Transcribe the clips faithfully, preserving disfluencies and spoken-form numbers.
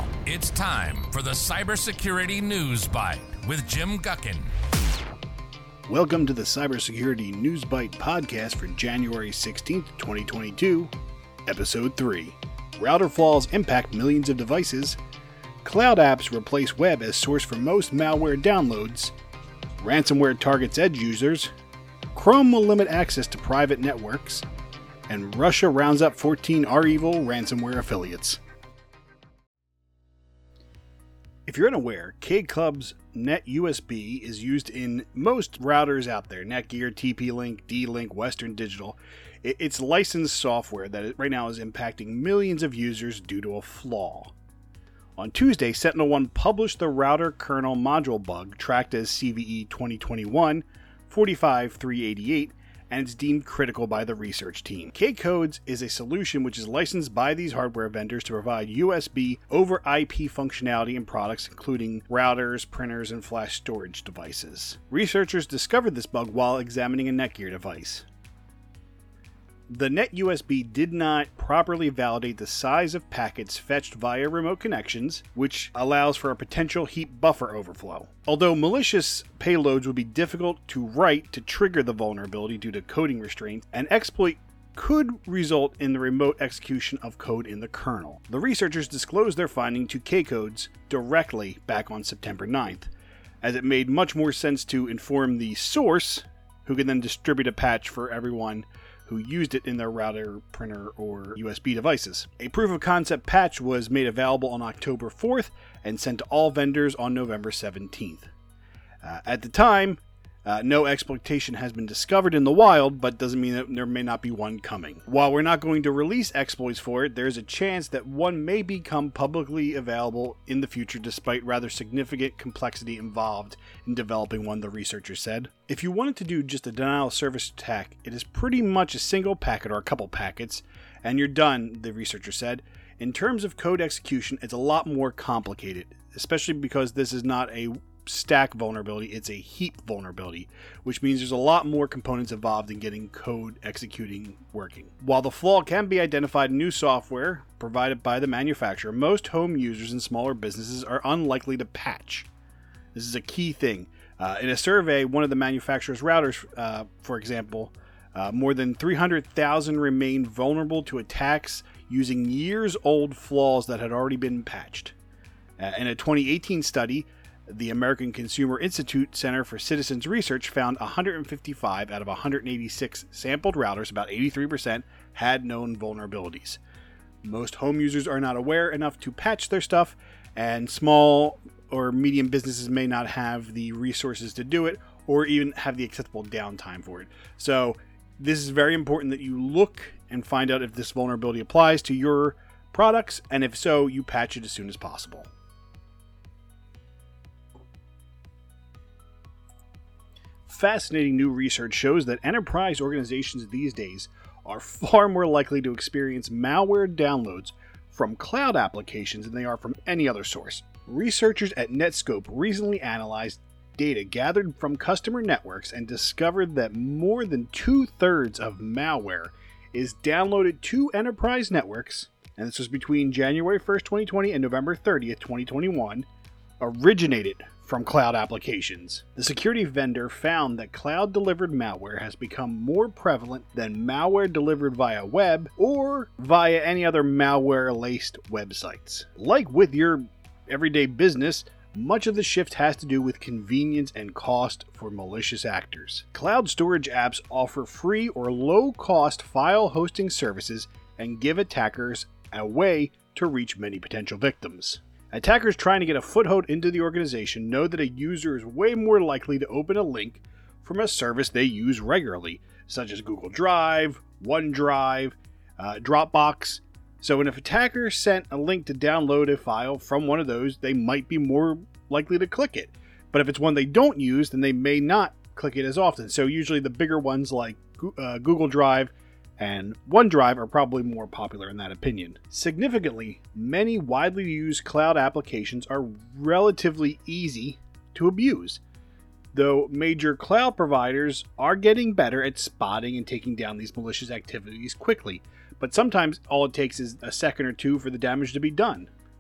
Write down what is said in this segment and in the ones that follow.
Now, it's time for the Cybersecurity News Bite with Jim Guckin. Welcome to the Cybersecurity News Bite podcast for January sixteenth, twenty twenty-two, Episode three. Router flaws impact millions of devices. Cloud apps replace web as source for most malware downloads. Ransomware targets edge users. Chrome will limit access to private networks. And Russia rounds up fourteen REvil ransomware affiliates. If you're unaware, K-Club's NetUSB is used in most routers out there. Netgear, T P-Link, D-Link, Western Digital. It's licensed software that right now is impacting millions of users due to a flaw. On Tuesday, SentinelOne published the router kernel module bug tracked as C V E twenty twenty-one dash forty-five three eighty-eight, and it's deemed critical by the research team. K-Codes is a solution which is licensed by these hardware vendors to provide U S B over I P functionality in products including routers, printers, and flash storage devices. Researchers discovered this bug while examining a Netgear device. The NetUSB did not properly validate the size of packets fetched via remote connections, which allows for a potential heap buffer overflow. Although malicious payloads would be difficult to write to trigger the vulnerability due to coding restraints, an exploit could result in the remote execution of code in the kernel. The researchers disclosed their finding to K-Codes directly back on September ninth, as it made much more sense to inform the source, who can then distribute a patch for everyone who used it in their router, printer, or U S B devices. A proof of concept patch was made available on October fourth and sent to all vendors on November seventeenth. Uh, at the time, uh, no exploitation has been discovered in the wild, but doesn't mean that there may not be one coming. While we're not going to release exploits for it, there's a chance that one may become publicly available in the future despite rather significant complexity involved in developing one, the researchers said. If you wanted to do just a denial of service attack, it is pretty much a single packet or a couple packets, and you're done, the researcher said. In terms of code execution, it's a lot more complicated, especially because this is not a stack vulnerability, it's a heap vulnerability, which means there's a lot more components involved in getting code executing working. While the flaw can be identified in new software provided by the manufacturer, most home users and smaller businesses are unlikely to patch. This is a key thing. Uh, in a survey, one of the manufacturer's routers, uh, for example, uh, more than three hundred thousand remained vulnerable to attacks using years-old flaws that had already been patched. Uh, in a twenty eighteen study, the American Consumer Institute Center for Citizens Research found one hundred fifty-five out of one hundred eighty-six sampled routers, about eighty-three percent, had known vulnerabilities. Most home users are not aware enough to patch their stuff, and small or medium businesses may not have the resources to do it, or even have the acceptable downtime for it. So this is very important that you look and find out if this vulnerability applies to your products, and if so, you patch it as soon as possible. Fascinating new research shows that enterprise organizations these days are far more likely to experience malware downloads from cloud applications than they are from any other source. Researchers at Netskope recently analyzed data gathered from customer networks and discovered that more than two-thirds of malware is downloaded to enterprise networks, and this was between January first, twenty twenty and November thirtieth, twenty twenty-one, originated from cloud applications. The security vendor found that cloud-delivered malware has become more prevalent than malware delivered via web or via any other malware-laced websites. Like with your everyday business, much of the shift has to do with convenience and cost for malicious actors. Cloud storage apps offer free or low-cost file hosting services and give attackers a way to reach many potential victims. Attackers trying to get a foothold into the organization know that a user is way more likely to open a link from a service they use regularly, such as Google Drive, OneDrive, uh, Dropbox. So if an attacker sent a link to download a file from one of those, they might be more likely to click it. But if it's one they don't use, then they may not click it as often. So usually the bigger ones like uh, Google Drive and OneDrive are probably more popular in that opinion. Significantly, many widely used cloud applications are relatively easy to abuse, though major cloud providers are getting better at spotting and taking down these malicious activities quickly, but sometimes all it takes is a second or two for the damage to be done.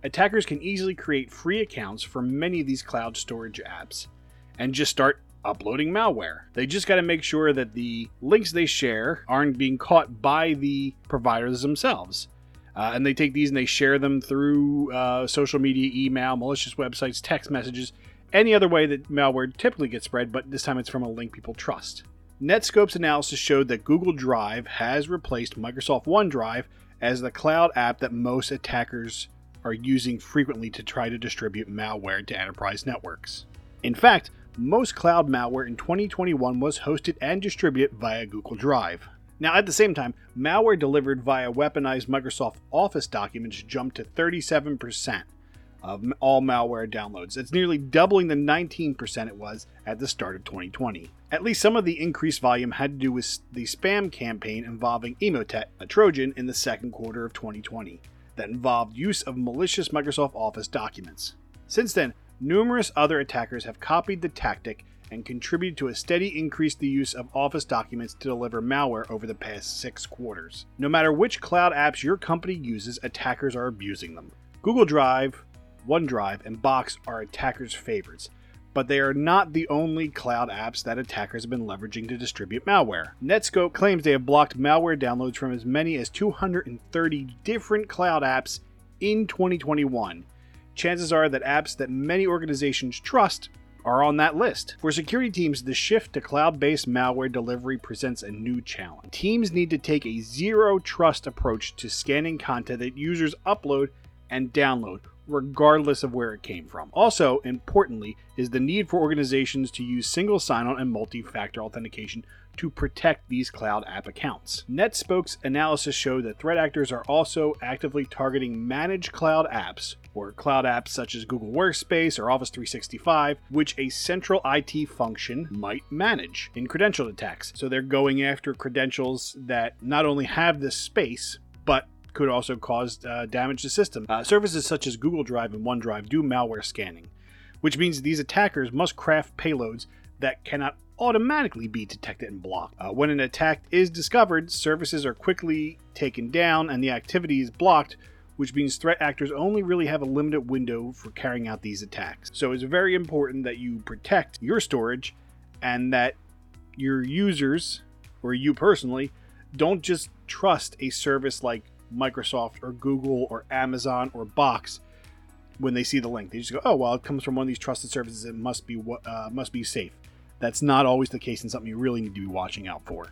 attackers can easily create free accounts for many of these cloud storage apps and just start uploading malware. They just got to make sure that the links they share aren't being caught by the providers themselves. Uh, and they take these and they share them through uh, social media, email, malicious websites, text messages, any other way that malware typically gets spread, but this time it's from a link people trust. Netscope's analysis showed that Google Drive has replaced Microsoft OneDrive as the cloud app that most attackers are using frequently to try to distribute malware to enterprise networks. In fact, most cloud malware in twenty twenty-one was hosted and distributed via Google Drive. Now, at the same time, malware delivered via weaponized Microsoft Office documents jumped to thirty-seven percent of all malware downloads. That's nearly doubling the nineteen percent it was at the start of twenty twenty. At least some of the increased volume had to do with the spam campaign involving Emotet, a Trojan, in the second quarter of twenty twenty that involved use of malicious Microsoft Office documents. Since then, numerous other attackers have copied the tactic and contributed to a steady increase in the use of Office documents to deliver malware over the past six quarters. No matter which cloud apps your company uses, attackers are abusing them. Google Drive, OneDrive, and Box are attackers' favorites, but they are not the only cloud apps that attackers have been leveraging to distribute malware. Netscope claims they have blocked malware downloads from as many as two hundred thirty different cloud apps in twenty twenty-one. Chances are that apps that many organizations trust are on that list. For security teams, the shift to cloud-based malware delivery presents a new challenge. Teams need to take a zero-trust approach to scanning content that users upload and download, regardless of where it came from. Also, importantly, is the need for organizations to use single sign-on and multi-factor authentication to protect these cloud app accounts. Netscope's analysis showed that threat actors are also actively targeting managed cloud apps, or cloud apps such as Google Workspace or Office three sixty-five, which a central I T function might manage in credential attacks. So they're going after credentials that not only have this space, but could also cause uh, damage to the system. Uh, services such as Google Drive and OneDrive do malware scanning, which means these attackers must craft payloads that cannot automatically be detected and blocked. Uh, when an attack is discovered, services are quickly taken down and the activity is blocked, which means threat actors only really have a limited window for carrying out these attacks. So it's very important that you protect your storage and that your users, or you personally, don't just trust a service like Microsoft or Google or Amazon or Box when they see the link. They just go, oh, well, it comes from one of these trusted services. It must be uh, must be safe. That's not always the case and something you really need to be watching out for.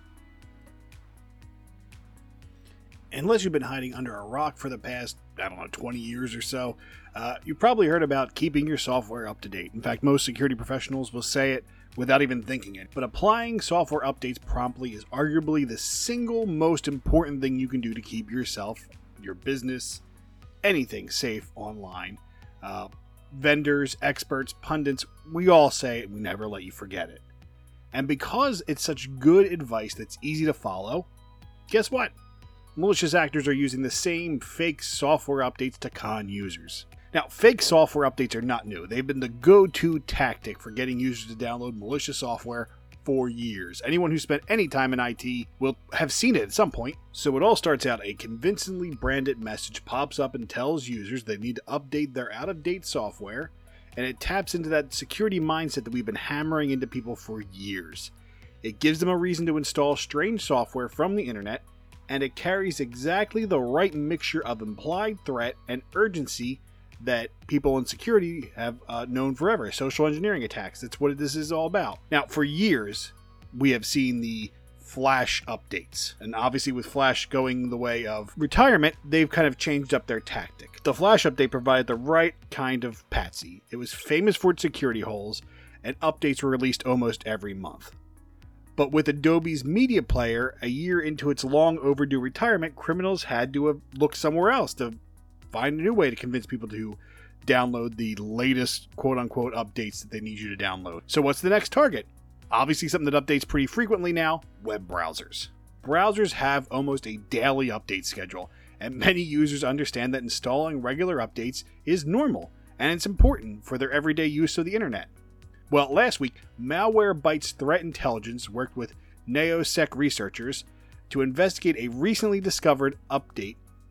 Unless you've been hiding under a rock for the past, I don't know, twenty years or so, uh, you've probably heard about keeping your software up to date. In fact, most security professionals will say it without even thinking it. But applying software updates promptly is arguably the single most important thing you can do to keep yourself, your business, anything safe online. Uh, vendors, experts, pundits, we all say it, we never let you forget it. And because it's such good advice that's easy to follow, guess what? Malicious actors are using the same fake software updates to con users. Now, fake software updates are not new. They've been the go-to tactic for getting users to download malicious software for years. Anyone who spent any time in I T will have seen it at some point. So it all starts out, a convincingly branded message pops up and tells users they need to update their out-of-date software, and it taps into that security mindset that we've been hammering into people for years. It gives them a reason to install strange software from the internet, and it carries exactly the right mixture of implied threat and urgency that people in security have uh, known forever. Social engineering attacks. That's what this is all about. Now, for years, we have seen the Flash updates. And obviously with Flash going the way of retirement, they've kind of changed up their tactic. The Flash update provided the right kind of patsy. It was famous for its security holes, and updates were released almost every month. But with Adobe's Media Player, a year into its long overdue retirement, criminals had to have looked somewhere else to find a new way to convince people to download the latest quote-unquote updates that they need you to download. So what's the next target? Obviously something that updates pretty frequently now, web browsers. Browsers have almost a daily update schedule, and many users understand that installing regular updates is normal, and it's important for their everyday use of the internet. Well, last week, Malwarebytes Threat Intelligence worked with Neosec researchers to investigate a recently discovered update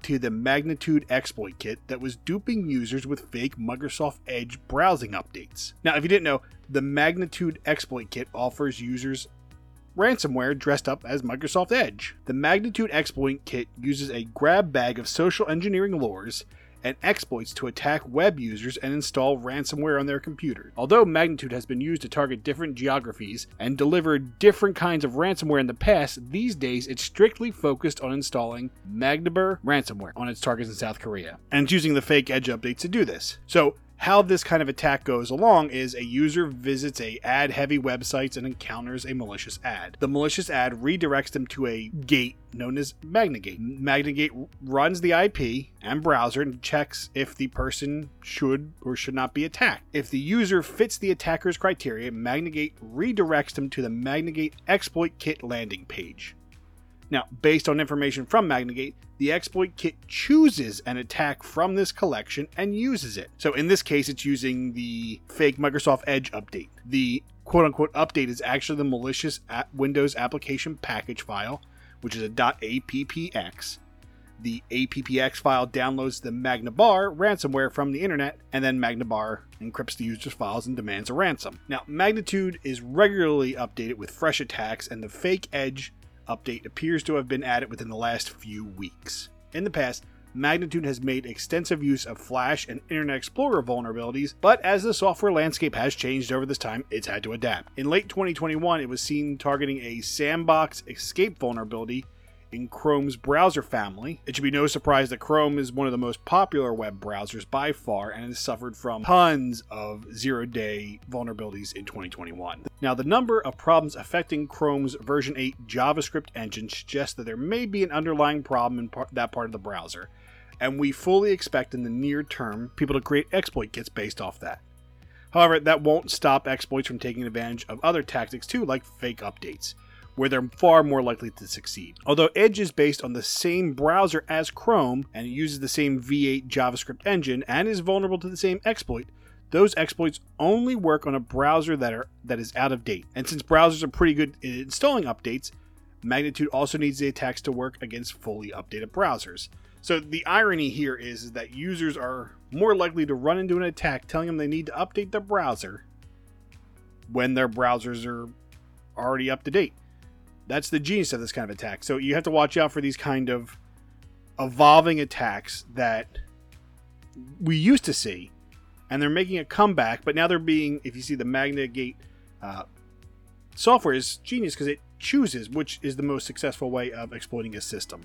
to the Magnitude exploit kit that was duping users with fake Microsoft Edge browsing updates. Now, if you didn't know, the Magnitude exploit kit offers users ransomware dressed up as Microsoft Edge. The Magnitude exploit kit uses a grab bag of social engineering lures and exploits to attack web users and install ransomware on their computers. Although Magnitude has been used to target different geographies and deliver different kinds of ransomware in the past, these days it's strictly focused on installing Magdeburg ransomware on its targets in South Korea, and it's using the fake Edge updates to do this. So how this kind of attack goes along is a user visits a ad-heavy websites and encounters a malicious ad. The malicious ad redirects them to a gate known as MagnaGate. MagnaGate runs the I P and browser and checks if the person should or should not be attacked. If the user fits the attacker's criteria, MagnaGate redirects them to the MagnaGate exploit kit landing page. Now, based on information from MagnaGate, the exploit kit chooses an attack from this collection and uses it. So in this case, it's using the fake Microsoft Edge update. The quote-unquote update is actually the malicious Windows application package file, which is a .appx. The appx file downloads the Magnabar ransomware from the internet, and then Magnabar encrypts the user's files and demands a ransom. Now, Magnitude is regularly updated with fresh attacks, and the fake Edge update appears to have been added within the last few weeks. In the past, Magnitude has made extensive use of Flash and Internet Explorer vulnerabilities, but as the software landscape has changed over this time, it's had to adapt. In late twenty twenty-one, it was seen targeting a sandbox escape vulnerability in Chrome's browser family. It should be no surprise that Chrome is one of the most popular web browsers by far and has suffered from tons of zero-day vulnerabilities in twenty twenty-one. Now, the number of problems affecting Chrome's version eight JavaScript engine suggests that there may be an underlying problem in par- that part of the browser, and we fully expect in the near term people to create exploit kits based off that. However, that won't stop exploits from taking advantage of other tactics too, like fake updates, where they're far more likely to succeed. Although Edge is based on the same browser as Chrome and it uses the same V eight JavaScript engine and is vulnerable to the same exploit, those exploits only work on a browser that are that is out of date. And since browsers are pretty good at installing updates, Magnitude also needs the attacks to work against fully updated browsers. So the irony here is, is that users are more likely to run into an attack telling them they need to update their browser when their browsers are already up to date. That's the genius of this kind of attack. So you have to watch out for these kind of evolving attacks that we used to see, and they're making a comeback, but now they're being, if you see the MagnaGate uh, software is genius because it chooses which is the most successful way of exploiting a system.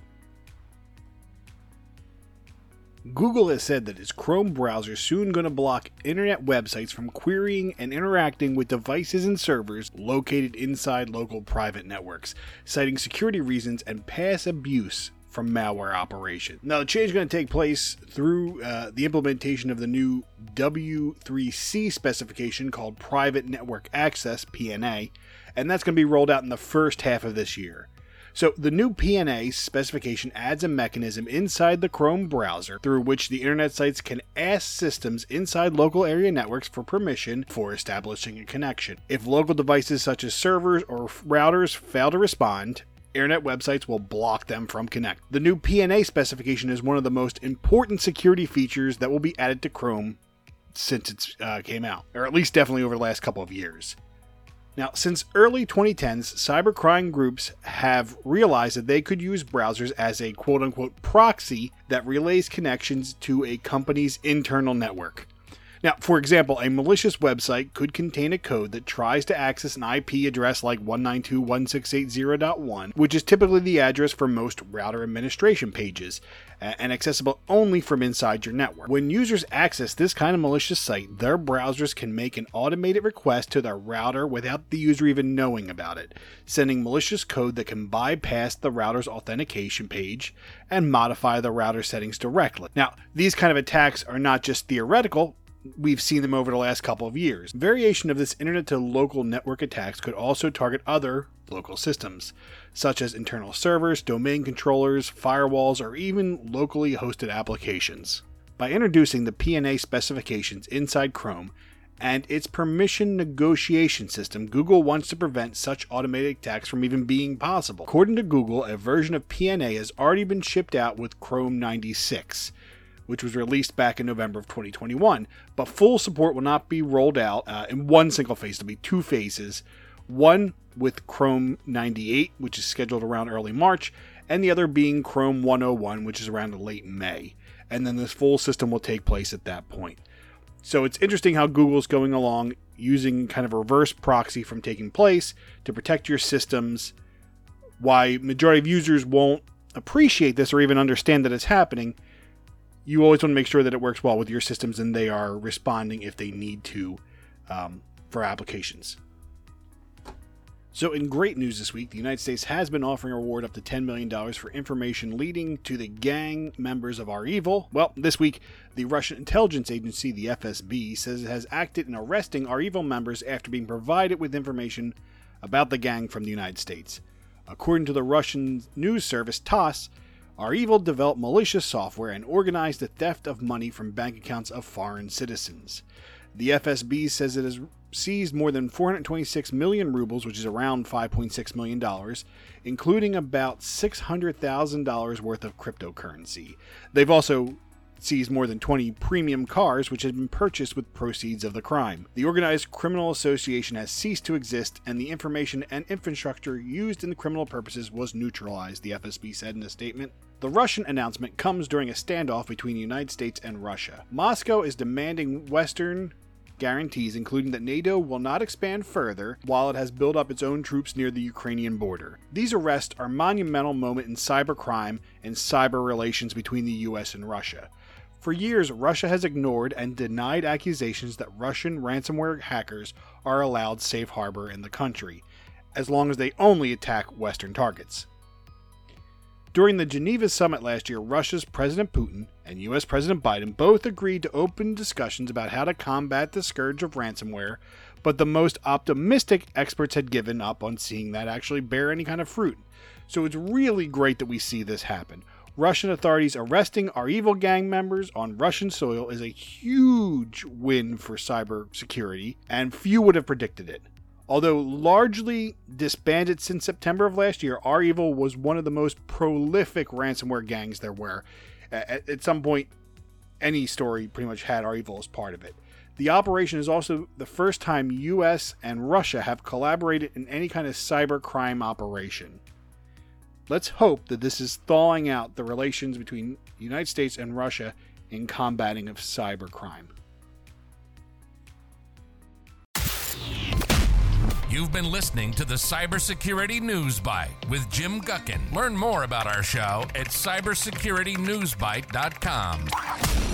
Google has said that its Chrome browser is soon going to block internet websites from querying and interacting with devices and servers located inside local private networks, citing security reasons and past abuse from malware operation. Now, the change is going to take place through uh, the implementation of the new W three C specification called Private Network Access, P N A, and that's going to be rolled out in the first half of this year. So the new P N A specification adds a mechanism inside the Chrome browser through which the internet sites can ask systems inside local area networks for permission for establishing a connection. If local devices such as servers or routers fail to respond, internet websites will block them from connect. The new P N A specification is one of the most important security features that will be added to Chrome since it uh, came out, or at least definitely over the last couple of years. Now, since early twenty tens, cybercrime groups have realized that they could use browsers as a quote-unquote proxy that relays connections to a company's internal network. Now, for example, a malicious website could contain a code that tries to access an I P address like one ninety-two dot one sixty-eight dot one, which is typically the address for most router administration pages, and accessible only from inside your network. When users access this kind of malicious site, their browsers can make an automated request to their router without the user even knowing about it, sending malicious code that can bypass the router's authentication page and modify the router settings directly. Now, these kind of attacks are not just theoretical. We've seen them over the last couple of years. Variation of this internet-to-local network attacks could also target other local systems, such as internal servers, domain controllers, firewalls, or even locally hosted applications. By introducing the P N A specifications inside Chrome, and its permission negotiation system, Google wants to prevent such automated attacks from even being possible. According to Google, a version of P N A has already been shipped out with Chrome ninety-six, which was released back in November of twenty twenty-one, but full support will not be rolled out uh, in one single phase. There'll be two phases, one with Chrome ninety-eight, which is scheduled around early March, and the other being Chrome one oh one, which is around late May. And then this full system will take place at that point. So it's interesting how Google's going along using kind of a reverse proxy from taking place to protect your systems. Why majority of users won't appreciate this or even understand that it's happening, you always want to make sure that it works well with your systems and they are responding if they need to um, for applications. So in great news this week, the United States has been offering a reward up to ten million dollars for information leading to the gang members of REvil. Well, this week, the Russian intelligence agency, the F S B, says it has acted in arresting REvil members after being provided with information about the gang from the United States. According to the Russian news service TASS, REvil developed malicious software and organized the theft of money from bank accounts of foreign citizens. The F S B says it has seized more than four hundred twenty-six million rubles, which is around five point six million dollars, including about six hundred thousand dollars worth of cryptocurrency. They've also seized more than twenty premium cars, which had been purchased with proceeds of the crime. The organized criminal association has ceased to exist, and the information and infrastructure used in the criminal purposes was neutralized, the F S B said in a statement. The Russian announcement comes during a standoff between the United States and Russia. Moscow is demanding Western guarantees, including that NATO will not expand further while it has built up its own troops near the Ukrainian border. These arrests are a monumental moment in cybercrime and cyber relations between the U S and Russia. For years, Russia has ignored and denied accusations that Russian ransomware hackers are allowed safe harbor in the country, as long as they only attack Western targets. During the Geneva summit last year, Russia's President Putin and U S President Biden both agreed to open discussions about how to combat the scourge of ransomware, but the most optimistic experts had given up on seeing that actually bear any kind of fruit. So it's really great that we see this happen. Russian authorities arresting REvil gang members on Russian soil is a huge win for cybersecurity, and few would have predicted it. Although largely disbanded since September of last year, REvil was one of the most prolific ransomware gangs there were. At, at some point, any story pretty much had REvil as part of it. The operation is also the first time U S and Russia have collaborated in any kind of cybercrime operation. Let's hope that this is thawing out the relations between the United States and Russia in combating of cybercrime. You've been listening to the Cybersecurity News Bite with Jim Guckin. Learn more about our show at cybersecurity news bite dot com.